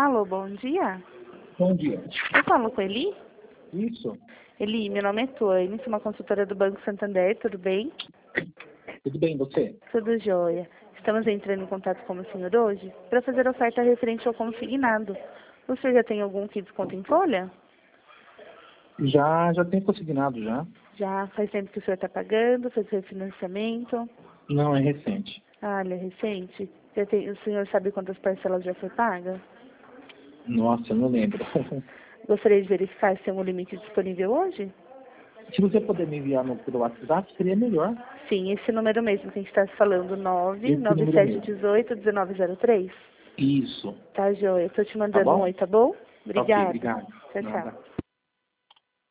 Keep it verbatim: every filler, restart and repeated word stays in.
Alô, bom dia. Bom dia. Eu falo com Eli? Isso. Eli, meu nome é Tônia, sou uma consultora do Banco Santander, tudo bem? Tudo bem, você? Tudo jóia. Estamos entrando em contato com o senhor hoje para fazer oferta referente ao consignado. O senhor já tem algum que desconto em folha? Já, já tem consignado já. Já faz tempo que o senhor está pagando, fez refinanciamento? Não, é recente. Ah, ele é recente? Já tem, o senhor sabe quantas parcelas já foi paga? Nossa, eu não lembro. Gostaria de verificar se tem um limite disponível hoje? Se você puder me enviar no, pelo WhatsApp, seria melhor. Sim, esse número mesmo que a gente está falando, nove Esse nove número sete mesmo. um oito um nove zero três. Isso. Tá, joia. Eu tô te Tá mandando um bom? oi, tá bom? Tá ok, Obrigada. obrigado. Tchau, Nada. tchau.